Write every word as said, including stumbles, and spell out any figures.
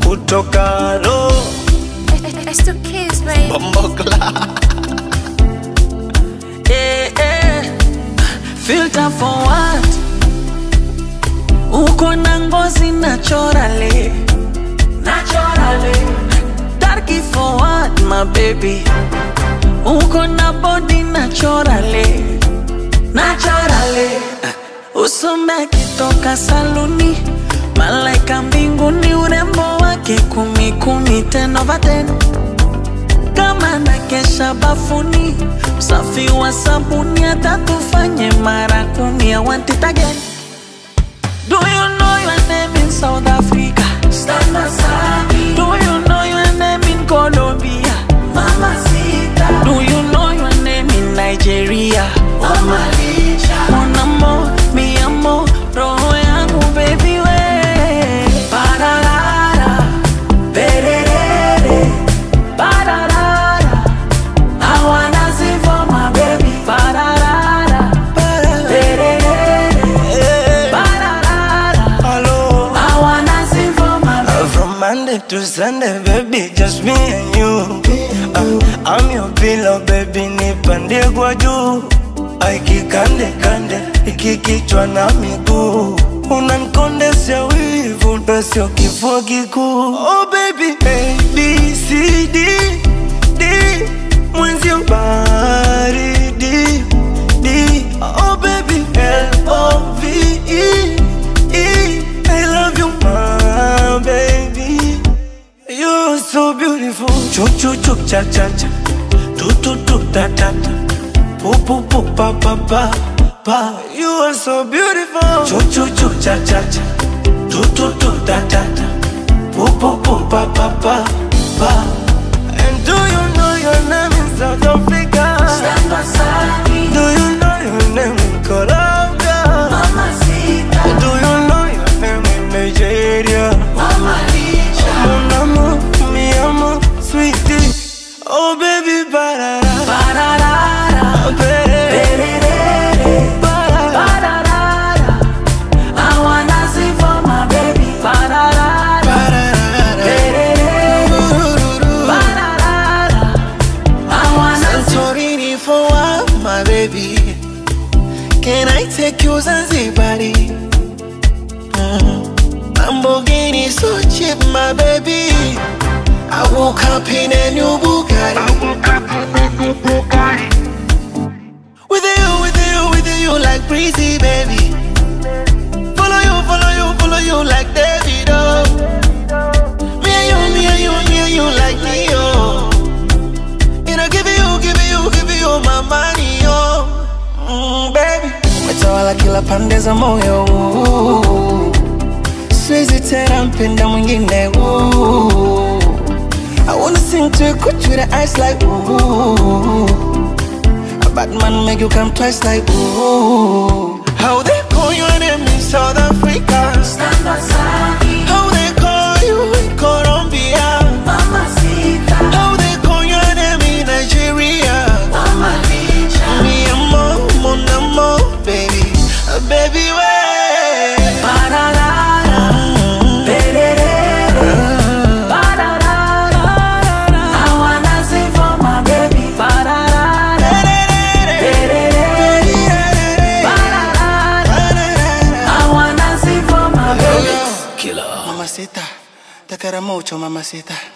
kutoka lo. It's two kids, baby. Bombokla. Eh, eh. Filter for what? Uko na ngozi naturally, naturally. Darky for what, my baby? Uko na body naturally, naturally. Usome kitoka saluni, malaika mbinguni, urembo wake kumi kumi, ten over ten. Kama na kesha bafuni, usafi wa sabuni hata tufanye mara kumi. I want it again. Do you know your name in South Africa? Stand aside. Do you know your name in Colombia? Mamacita. Do you know your name in Nigeria? Mama Licha. Mon amor, mi amor, roho yangu baby we. Pararara, pererere, pararara. I wanna sing for my baby. Pararara, pererere, pararara. Hello. I wanna sing for my baby. From Monday to Sunday, baby, just me and you. uh, I'm your pillow, baby, nipande kwa juu. Aiki kande kande, iki kichwa na miguu. Unanikondesha wivu, nasio kifua kikuu. Oh baby, A, B, C, D, D. Mwenzio baridi, D. Oh baby, L, O, V, E, E. I love you, my baby. You're so beautiful. Chuk chuk chuk cha cha cha. Tu tu tu ta ta ta. Pu pu pu pa pa pa pa. You are so beautiful. Chuk chuk chuk cha cha cha. Tu tu tu ta ta ta. Pu pu pu pa pa pa pa. And do you know your name in South Africa? Stand beside me. Do you know your name in Colombia? Mamacita. Do you know your name in Nigeria? Mama Licha. Mon amour, mi amor, sweetie. Oh baby, parara, Pararara, perere, pararara. I wanna sing for my baby. Pararara, perere, pararara. I wanna sing. Santorini for what, my baby? Can I take you Zanzibari? Mm. Lamborghini so cheap, my baby. I woke up in a new Bugatti. I woke up in a new Bugatti. With you, with you, with you like breezy, baby. Follow you, follow you, follow you like David, oh. Me and you, me and you, me and you like Neo. You know, give you, give you, give you my money, oh. Mm, baby. Metawala kila pande za moyo. Siwezi tena mpenda mwingine, ooh. I wanna sing to a coach with the eyes like ooh. A bad man make you come twice like ooh. How they call your name in South Africa? Stand beside me. How they call you in Colombia? Mamacita. How they call your name in Nigeria? Mama Licha. Mi amor, mon amor, baby, uh, baby way. Pararara, perere, pararara. I wanna sing for my baby. Pararara, perere, pararara. I wanna sing for my baby. Killer. Mamacita, te quiero mucho, mamacita.